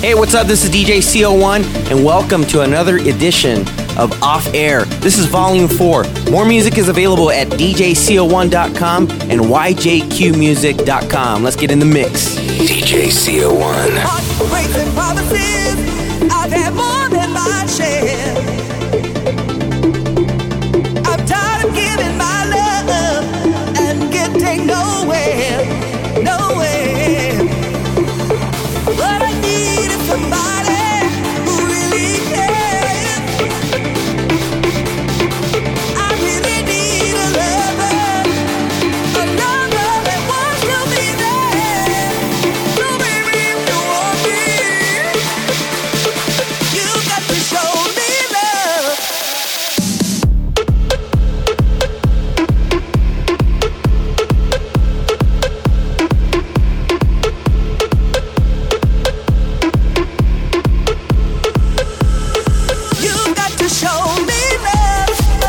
Hey, what's up? This is DJ CO1, and welcome to another edition of Off Air. This is Volume 4. More music is available at djco1.com and yjqmusic.com. Let's get in the mix. DJ CO1. Heartbreaks and promises, I've had more than my share. I'm tired of giving my love and getting nowhere, nowhere. What I need is somebody who really cares. I really need a lover that wants to be there. So baby, if you want me, you got to show me love. You got to show me love.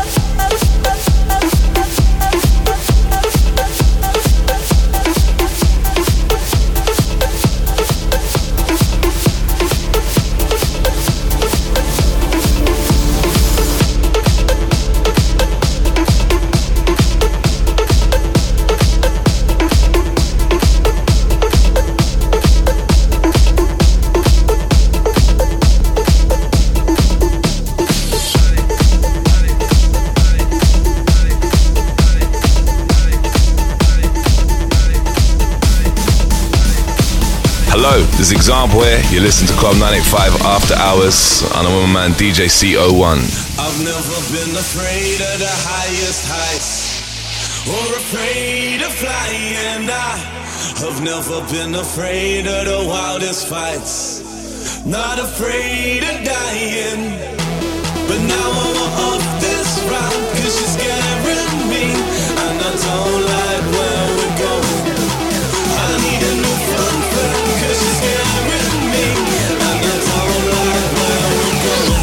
Hello, this is Example here. You listen to Club 985 After Hours, and I'm with my man DJ CO1. I've never been afraid of the highest heights or afraid of flying. I've never been afraid of the wildest fights, not afraid of dying. But now I'm off this route, cause she's scaring me, and I don't like where we're going. I need a new fun fact, cause she's scaring me, and I don't like where we're going.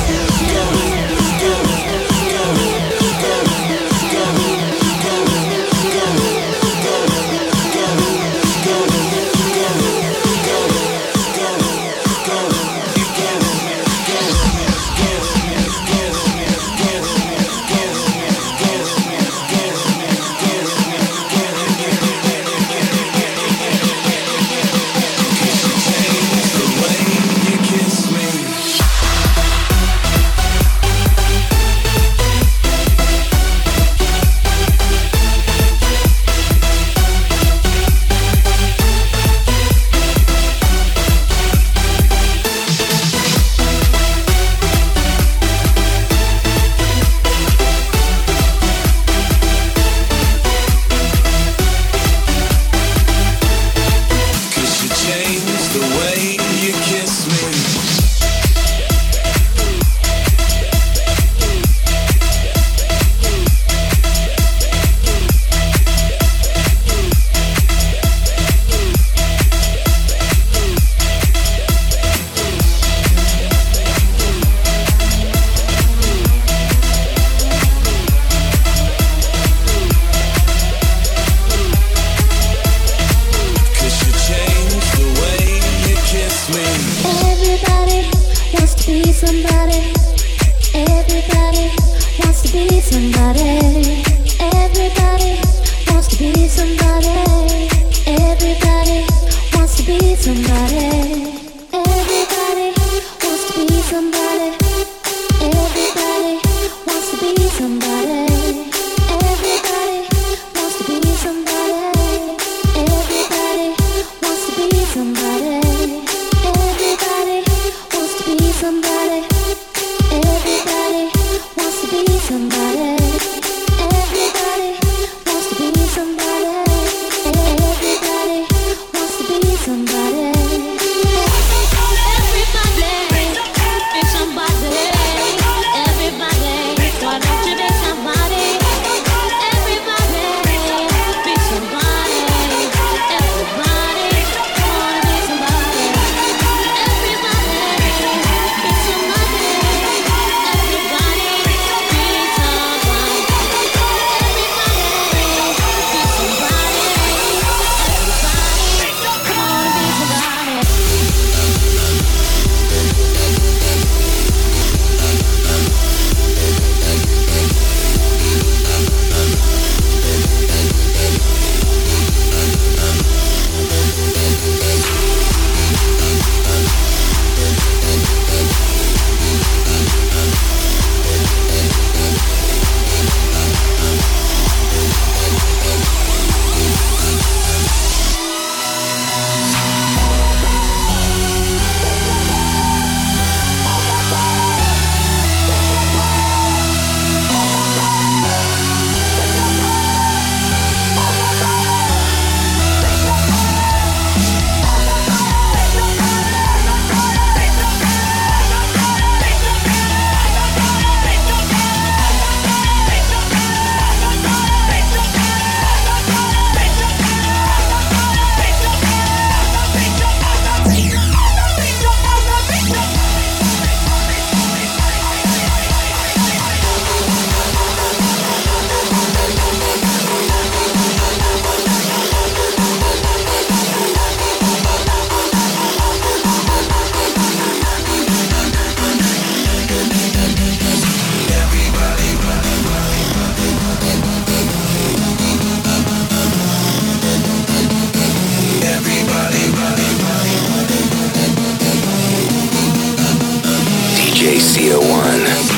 DJ CO1.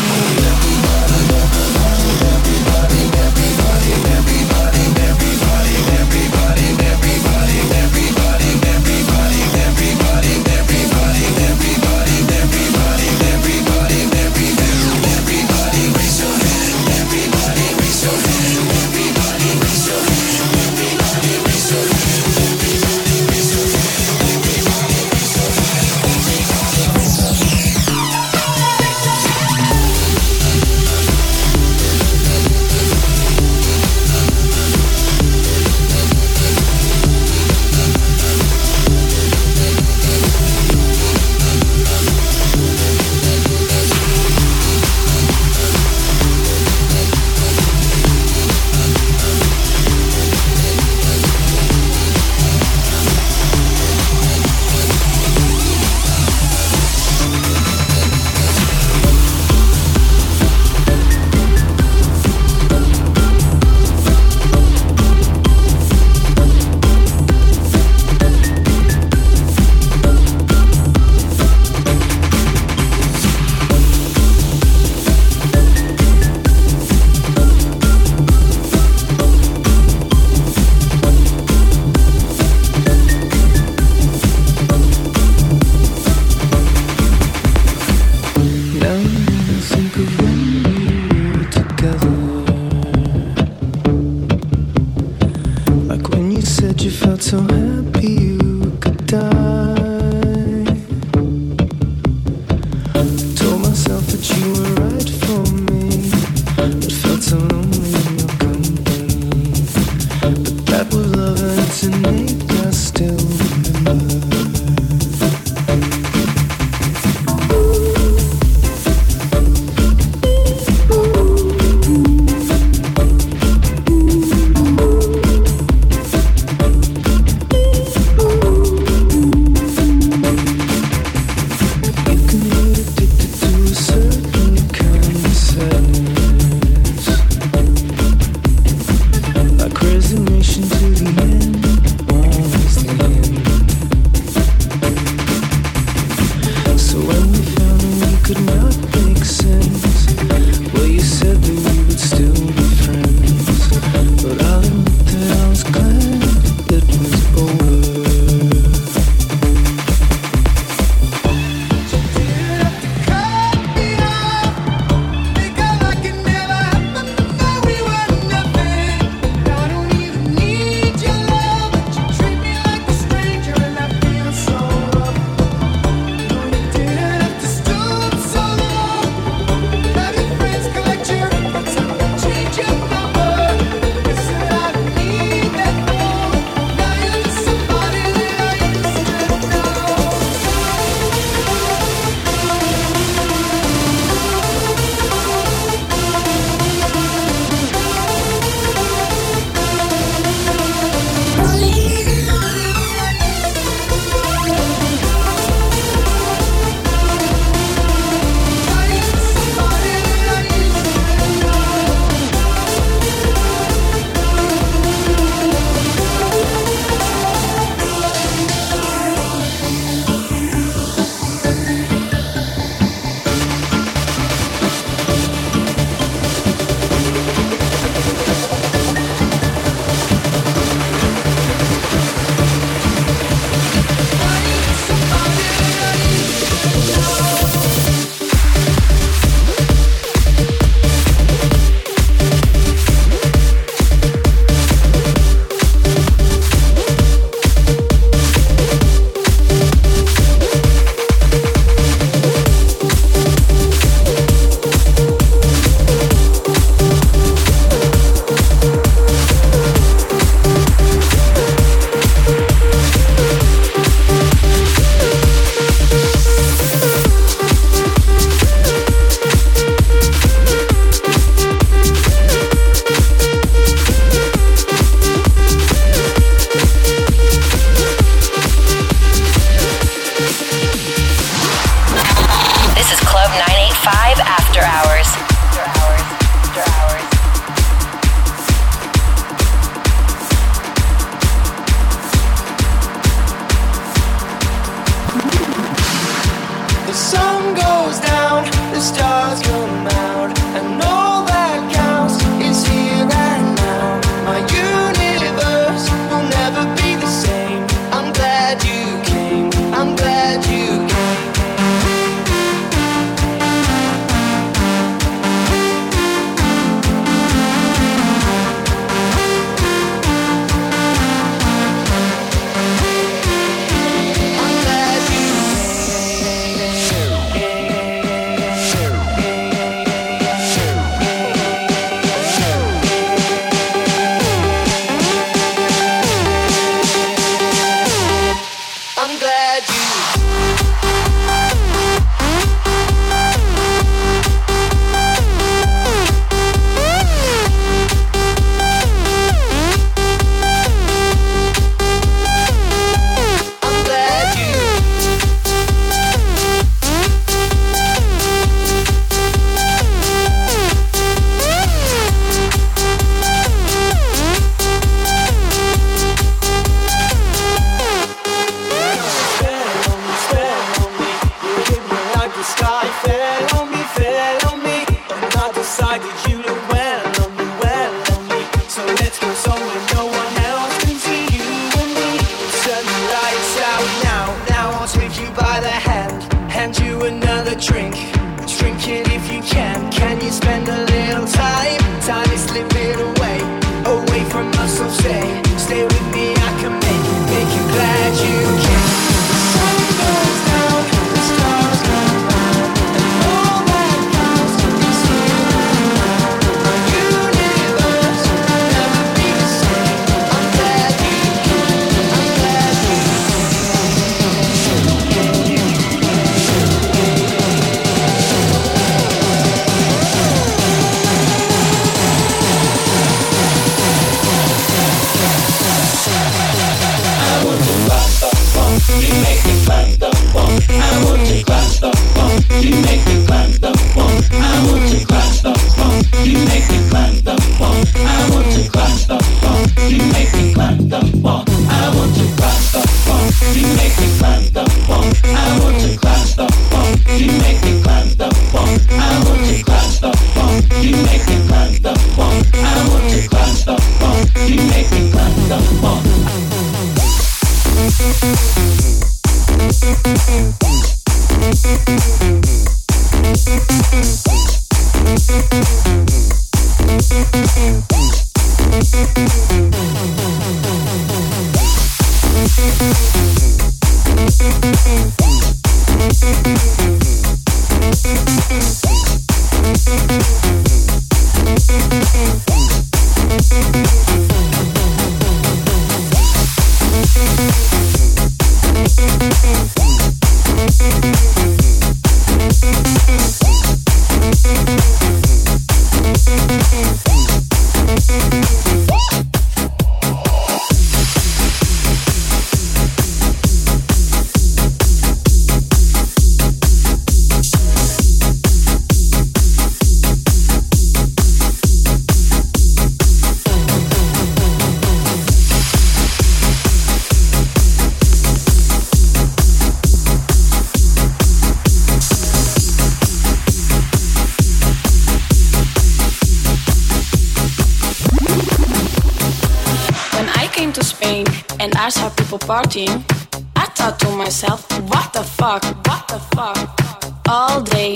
I saw people partying, I thought to myself, what the fuck, what the fuck? All day,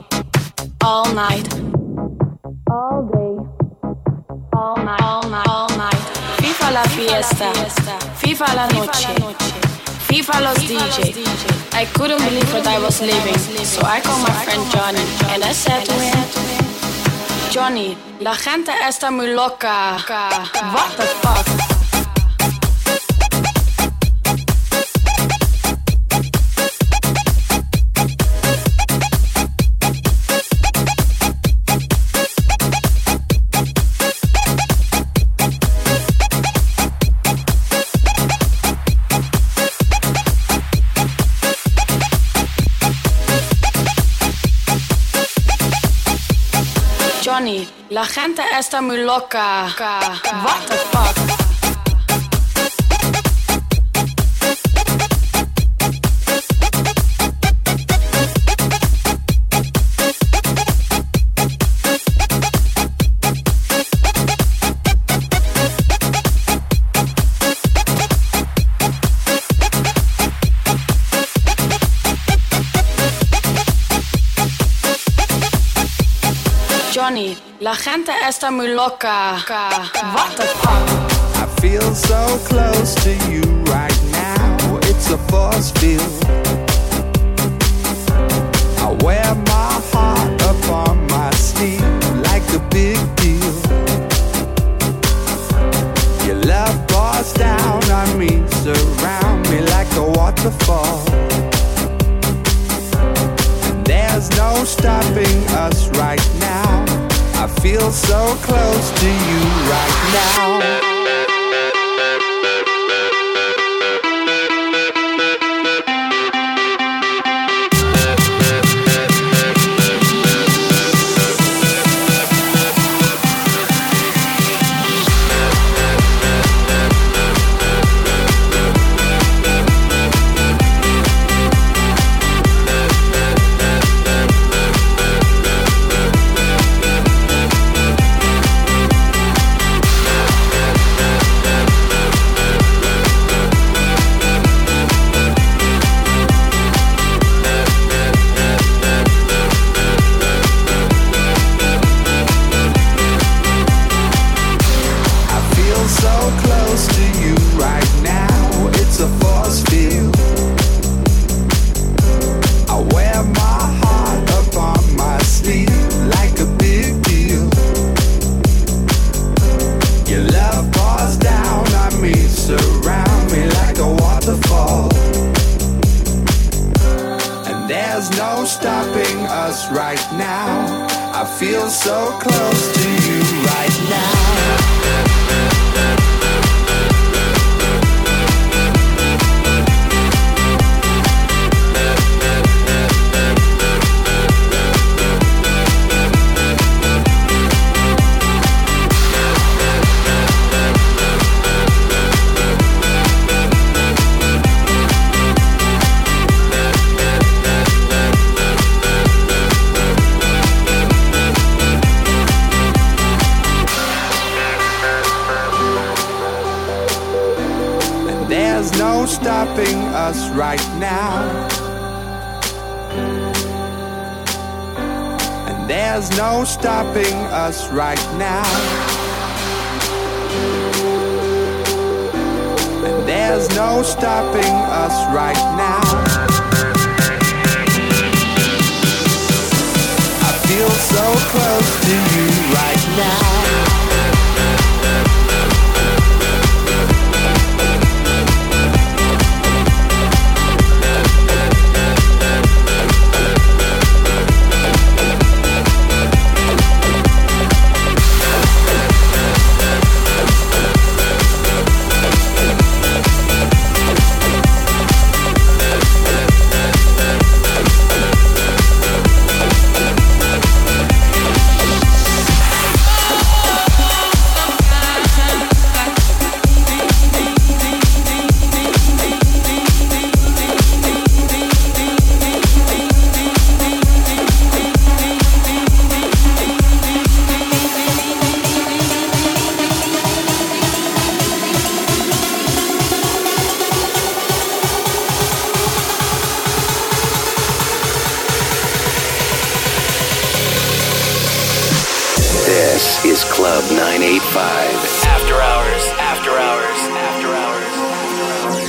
all night, all day, all night, all night, all night. FIFA la fiesta, FIFA la noche, FIFA los DJ. I couldn't believe what I was living, so I called my friend Johnny, and I said to him, Johnny, la gente está muy loca. What the fuck? Johnny, la gente está muy loca. What the fuck? Johnny, la gente está muy loca. What the fuck? I feel so close to you right now. It's a force field. I wear my heart up on my sleeve like a big deal. Your love pours down on me, surround me like a waterfall. There's no stopping us right now. I feel so close to you right now. Right now, I feel so close to you right now. us right now. And there's no stopping us right now. And there's no stopping us right now. I feel so close to you right now. This is Club 985. After hours, after hours, after hours, after hours.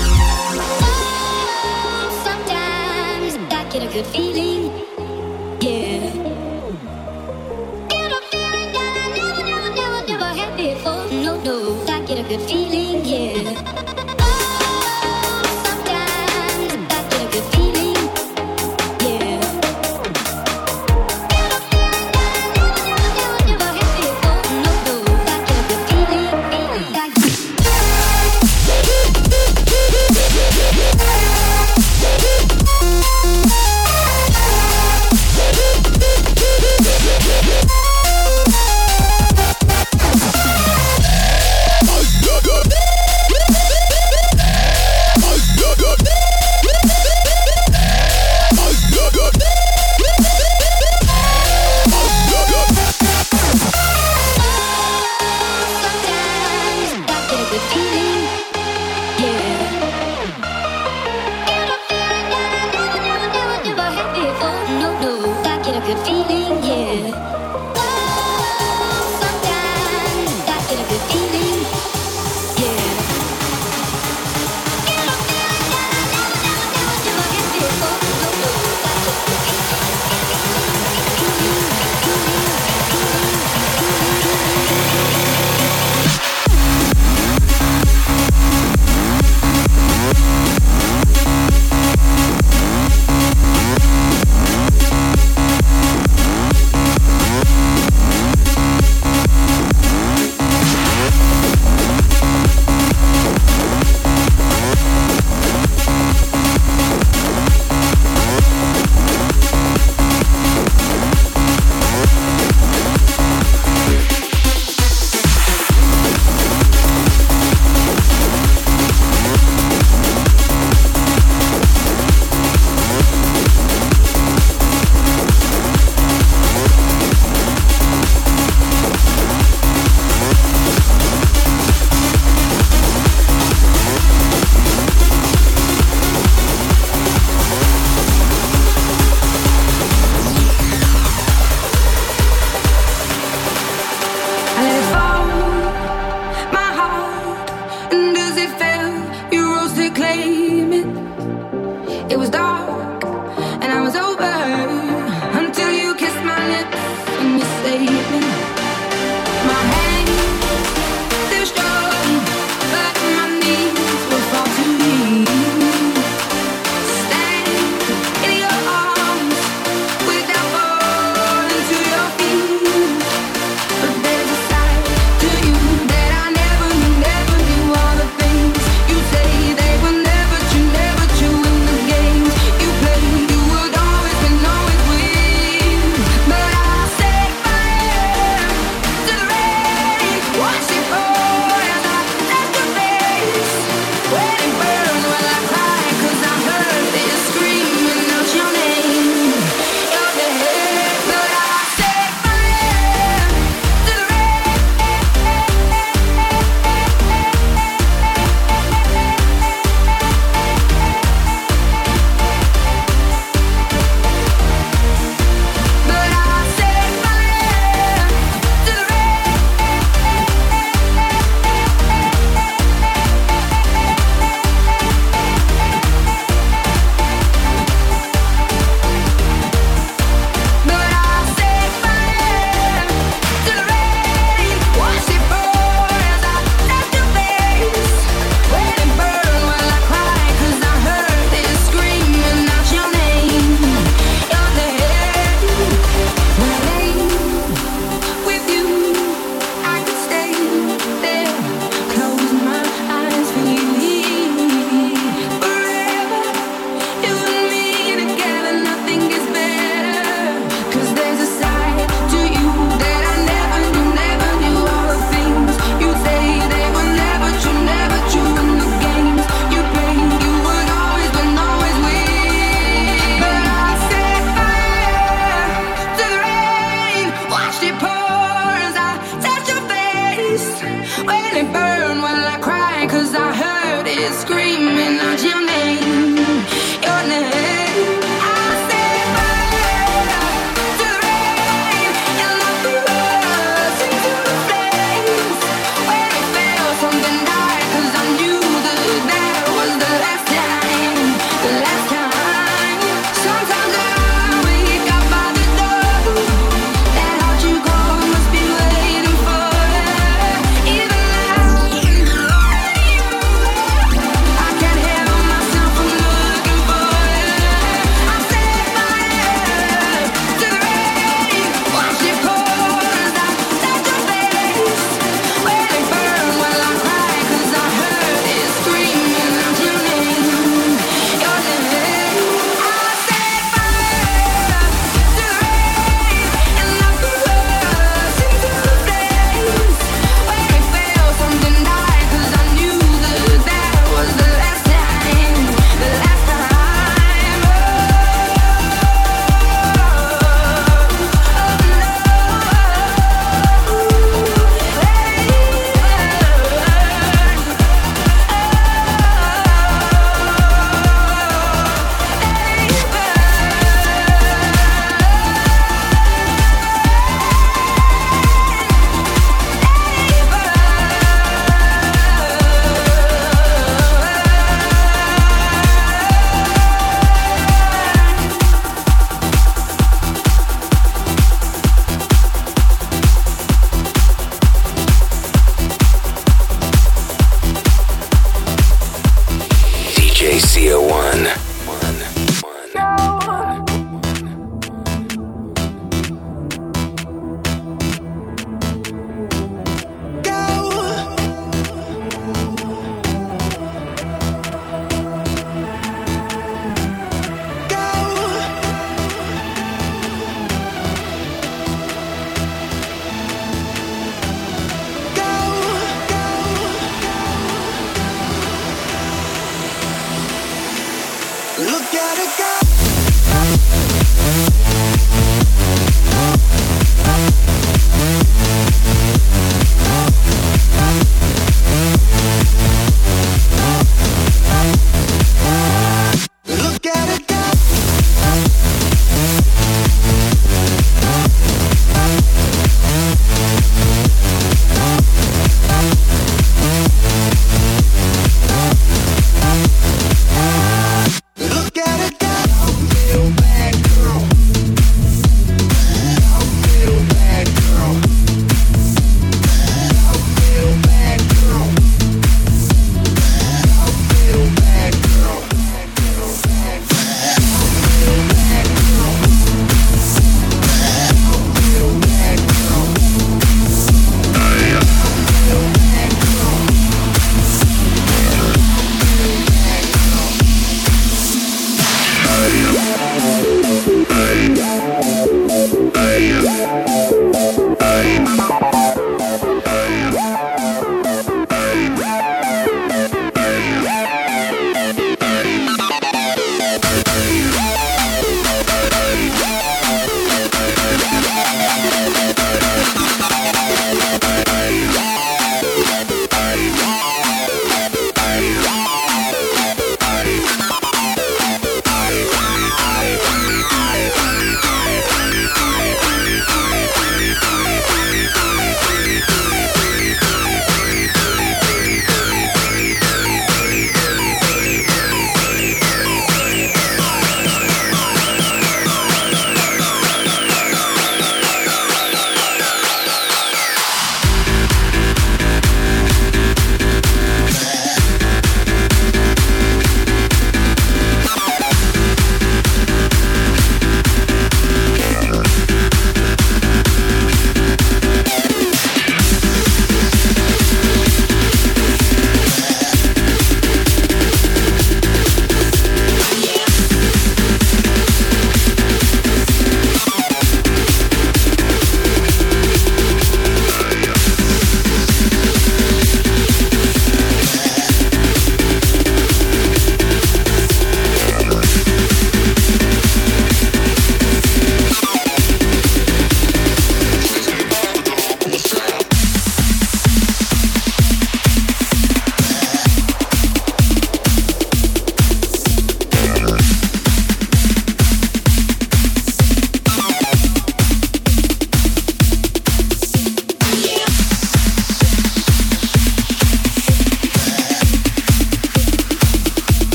Oh, sometimes I get a good feeling, yeah. Get a feeling that I never had before. No, no, I get a good feeling, yeah. Oh, sometimes I get a good feeling, yeah. Get a feeling that I never had before. No, no, I get a good feeling,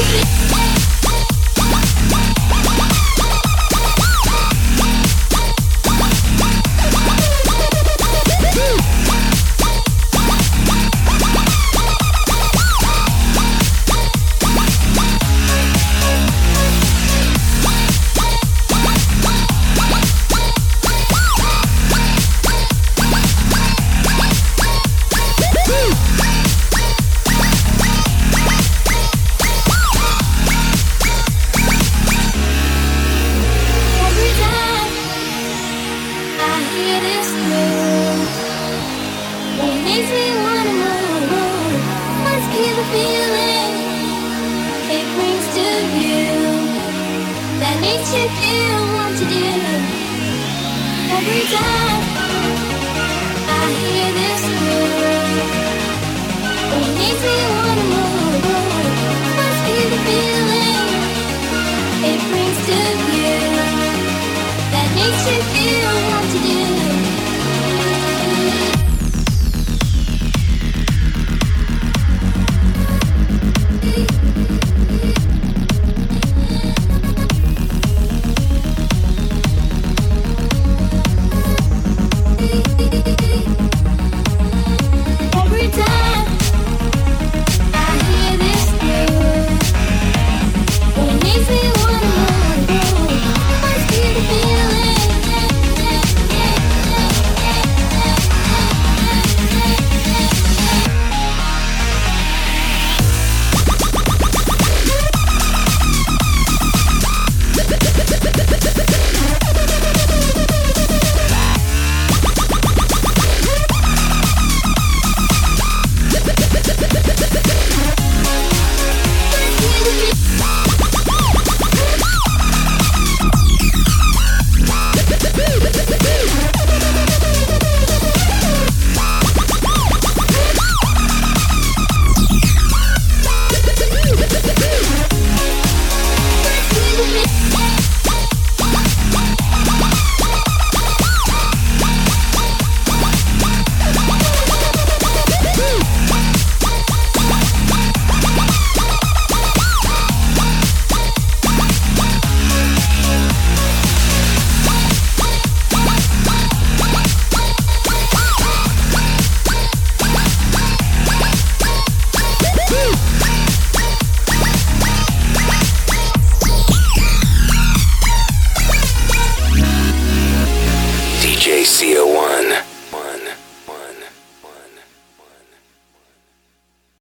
Every time I hear this groove, it makes me wanna move. Must be the feeling it brings to you that makes you feel what to do.